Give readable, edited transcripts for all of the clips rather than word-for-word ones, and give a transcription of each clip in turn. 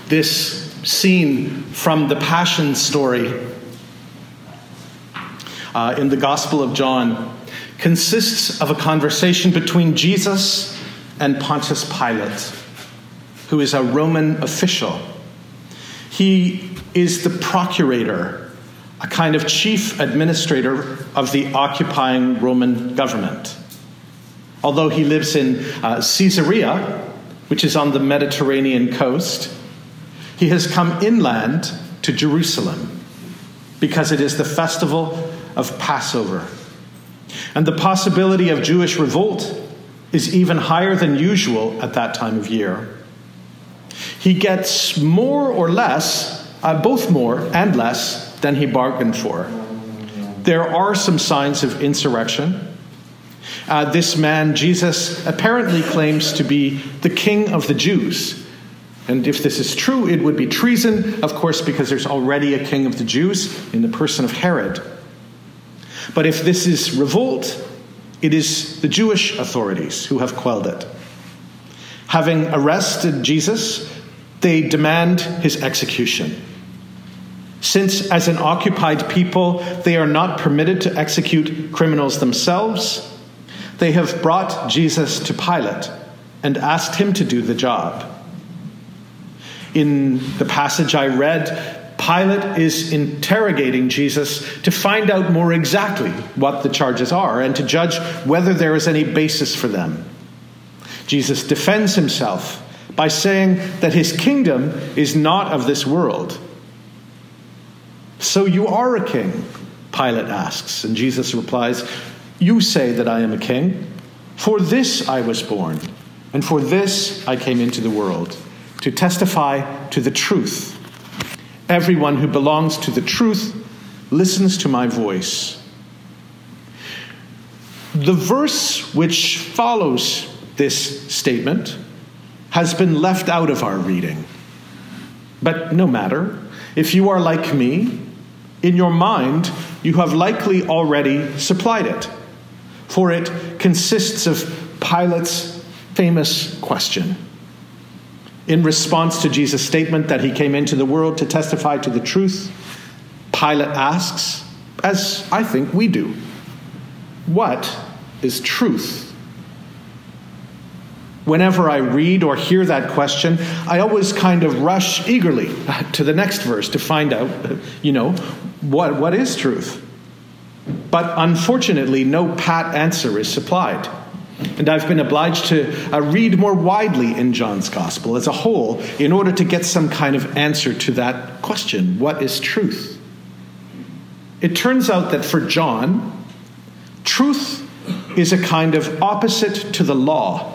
This scene from the Passion story in the Gospel of John consists of a conversation between Jesus and Pontius Pilate, who is a Roman official. He is the procurator, a kind of chief administrator of the occupying Roman government. Although he lives in Caesarea, which is on the Mediterranean coast, he has come inland to Jerusalem because it is the festival of Passover. And the possibility of Jewish revolt is even higher than usual at that time of year. He gets more or less, both more and less, than he bargained for. There are some signs of insurrection. This man, Jesus, apparently claims to be the king of the Jews. And if this is true, it would be treason, of course, because there's already a king of the Jews in the person of Herod. But if this is revolt, it is the Jewish authorities who have quelled it. Having arrested Jesus, they demand his execution. Since, as an occupied people, they are not permitted to execute criminals themselves, they have brought Jesus to Pilate and asked him to do the job. In the passage I read, Pilate is interrogating Jesus to find out more exactly what the charges are and to judge whether there is any basis for them. Jesus defends himself by saying that his kingdom is not of this world. "So you are a king?" Pilate asks, and Jesus replies, "You say that I am a king. For this I was born, and for this I came into the world, to testify to the truth. Everyone who belongs to the truth listens to my voice." The verse which follows this statement has been left out of our reading. But no matter. If you are like me, in your mind, you have likely already supplied it, for it consists of Pilate's famous question. In response to Jesus' statement that he came into the world to testify to the truth, Pilate asks, as I think we do, what is truth? Whenever I read or hear that question, I always kind of rush eagerly to the next verse to find out, what is truth? But unfortunately, no pat answer is supplied. And I've been obliged to read more widely in John's Gospel as a whole in order to get some kind of answer to that question, what is truth? It turns out that for John, truth is a kind of opposite to the law.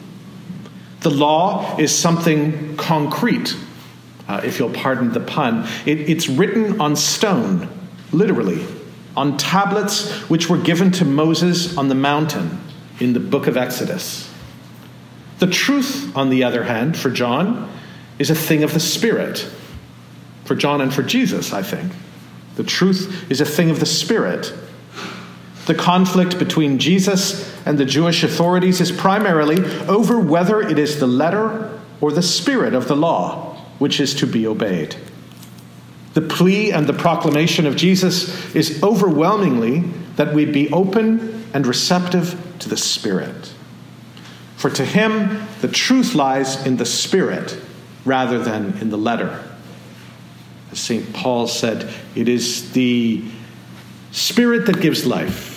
The law is something concrete, if you'll pardon the pun. It's written on stone, literally, on tablets which were given to Moses on the mountain in the book of Exodus. The truth, on the other hand, for John, is a thing of the Spirit. For John and for Jesus, I think. The truth is a thing of the Spirit. The conflict between Jesus and the Jewish authorities is primarily over whether it is the letter or the spirit of the law which is to be obeyed. The plea and the proclamation of Jesus is overwhelmingly that we be open and receptive to the Spirit. For to him, the truth lies in the Spirit rather than in the letter. As St. Paul said, it is the Spirit that gives life.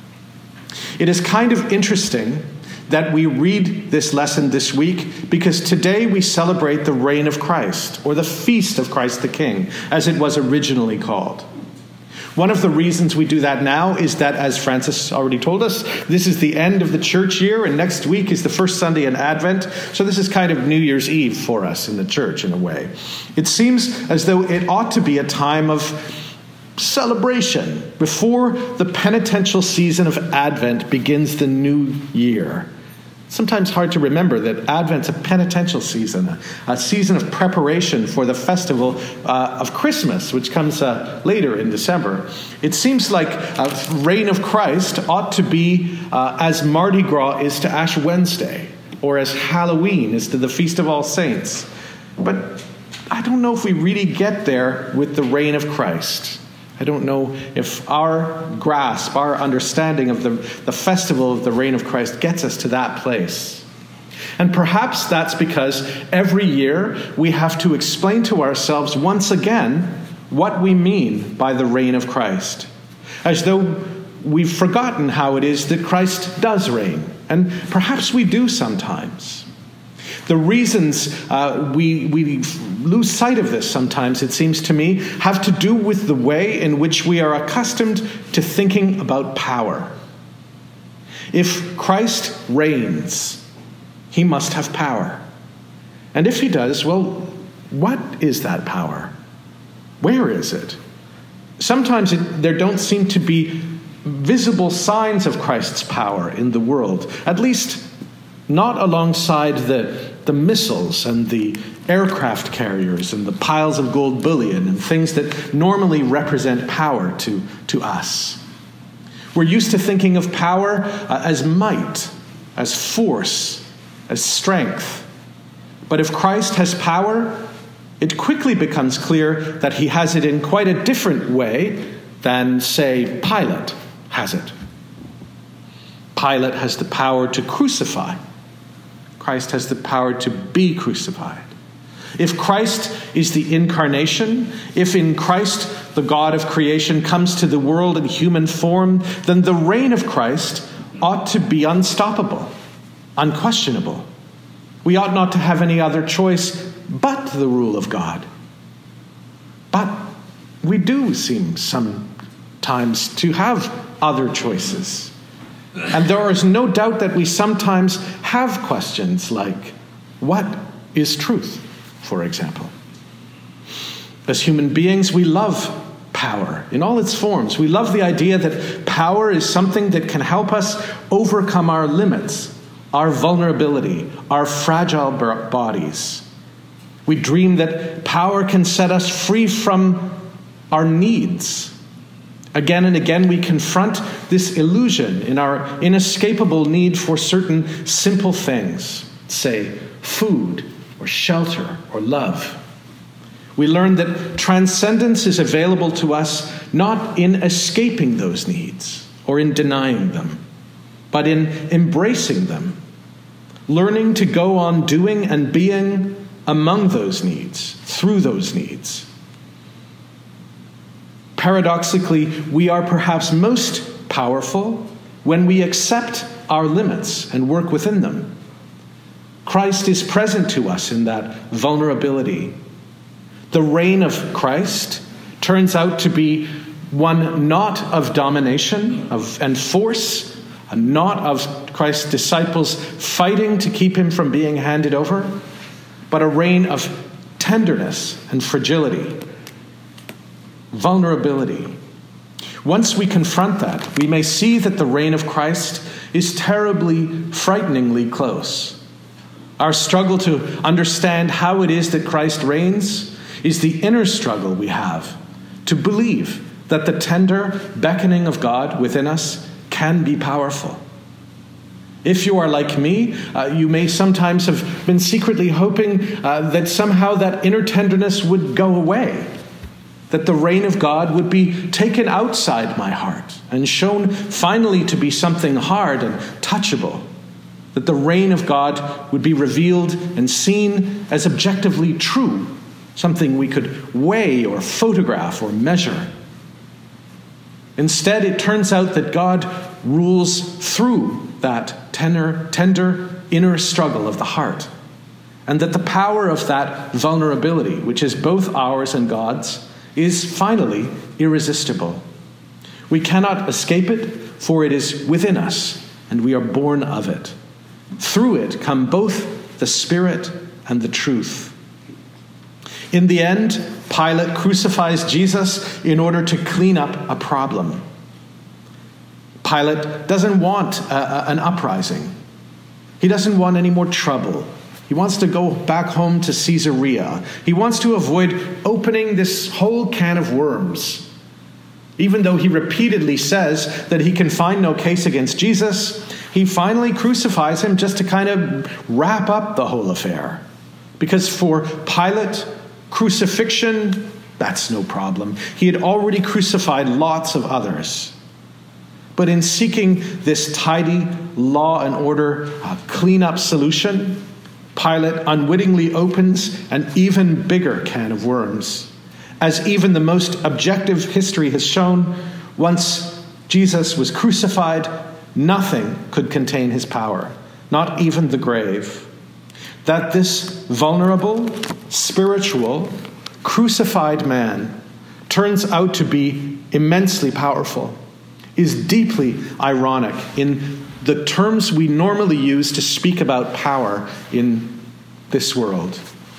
It is kind of interesting that we read this lesson this week because today we celebrate the reign of Christ, or the feast of Christ the King, as it was originally called. One of the reasons we do that now is that, as Francis already told us, this is the end of the church year, and next week is the first Sunday in Advent, so this is kind of New Year's Eve for us in the church in a way. It seems as though it ought to be a time of celebration before the penitential season of Advent begins the new year. Sometimes hard to remember that Advent's a penitential season, a season of preparation for the festival of Christmas, which comes later in December. It seems like Reign of Christ ought to be as Mardi Gras is to Ash Wednesday, or as Halloween is to the Feast of All Saints. But I don't know if we really get there with the reign of Christ. I don't know if our grasp, our understanding of the festival of the reign of Christ gets us to that place. And perhaps that's because every year we have to explain to ourselves once again what we mean by the reign of Christ, as though we've forgotten how it is that Christ does reign. And perhaps we do sometimes. The reasons we lose sight of this sometimes, it seems to me, have to do with the way in which we are accustomed to thinking about power. If Christ reigns, he must have power. And if he does, well, what is that power? Where is it? Sometimes there don't seem to be visible signs of Christ's power in the world, at least not alongside the missiles and the aircraft carriers and the piles of gold bullion and things that normally represent power to us. We're used to thinking of power as might, as force, as strength. But if Christ has power, it quickly becomes clear that he has it in quite a different way than, say, Pilate has it. Pilate has the power to crucify. Christ has the power to be crucified. If Christ is the incarnation, if in Christ the God of creation comes to the world in human form, then the reign of Christ ought to be unstoppable, unquestionable. We ought not to have any other choice but the rule of God. But we do seem sometimes to have other choices. And there is no doubt that we sometimes have questions like, what is truth, for example? As human beings, we love power in all its forms. We love the idea that power is something that can help us overcome our limits, our vulnerability, our fragile bodies. We dream that power can set us free from our needs. Again and again, we confront this illusion in our inescapable need for certain simple things, say food or shelter or love. We learn that transcendence is available to us not in escaping those needs or in denying them, but in embracing them, learning to go on doing and being among those needs, through those needs. Paradoxically, we are perhaps most powerful when we accept our limits and work within them. Christ is present to us in that vulnerability. The reign of Christ turns out to be one not of domination and force, not of Christ's disciples fighting to keep him from being handed over, but a reign of tenderness and fragility. Vulnerability. Once we confront that, we may see that the reign of Christ is terribly, frighteningly close. Our struggle to understand how it is that Christ reigns is the inner struggle we have to believe that the tender beckoning of God within us can be powerful. If you are like me, you may sometimes have been secretly hoping that somehow that inner tenderness would go away, that the reign of God would be taken outside my heart and shown finally to be something hard and touchable, that the reign of God would be revealed and seen as objectively true, something we could weigh or photograph or measure. Instead, it turns out that God rules through that tender inner struggle of the heart, and that the power of that vulnerability, which is both ours and God's, is finally irresistible. We cannot escape it, for it is within us, and we are born of it. Through it come both the Spirit and the truth. In the end, Pilate crucifies Jesus in order to clean up a problem. Pilate doesn't want an uprising. He doesn't want any more trouble. He wants to go back home to Caesarea. He wants to avoid opening this whole can of worms. Even though he repeatedly says that he can find no case against Jesus, he finally crucifies him just to kind of wrap up the whole affair. Because for Pilate, Crucifixion, that's no problem. He had already crucified lots of others. But in seeking this tidy law and order clean-up solution, Pilate unwittingly opens an even bigger can of worms. As even the most objective history has shown, once Jesus was crucified, nothing could contain his power, not even the grave. That this vulnerable, spiritual, crucified man turns out to be immensely powerful is deeply ironic in the terms we normally use to speak about power in this world.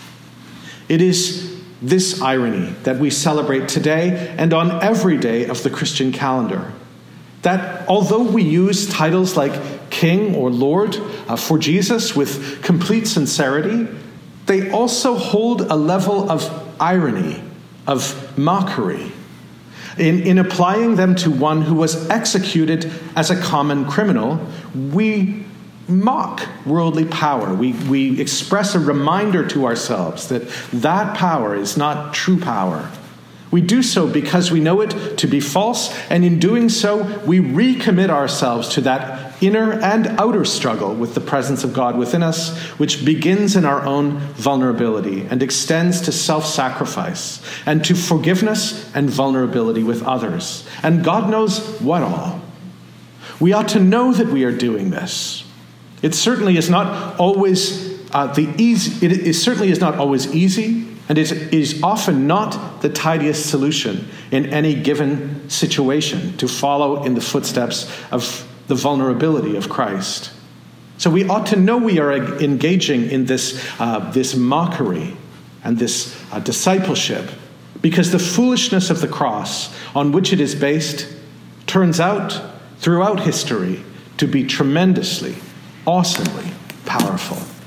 It is this irony that we celebrate today and on every day of the Christian calendar. That although we use titles like King or Lord for Jesus with complete sincerity, they also hold a level of irony, of mockery, in applying them to one who was executed as a common criminal. We mock worldly power. We express a reminder to ourselves that power is not true power. We do so because we know it to be false, and in doing so, we recommit ourselves to that inner and outer struggle with the presence of God within us, which begins in our own vulnerability and extends to self-sacrifice and to forgiveness and vulnerability with others. And God knows what all. We ought to know that we are doing this. It certainly is not always It certainly is not always easy, and it is often not the tidiest solution in any given situation to follow in the footsteps of the vulnerability of Christ. So we ought to know we are engaging in this mockery and this discipleship, because the foolishness of the cross on which it is based turns out throughout history to be tremendously, awesomely powerful.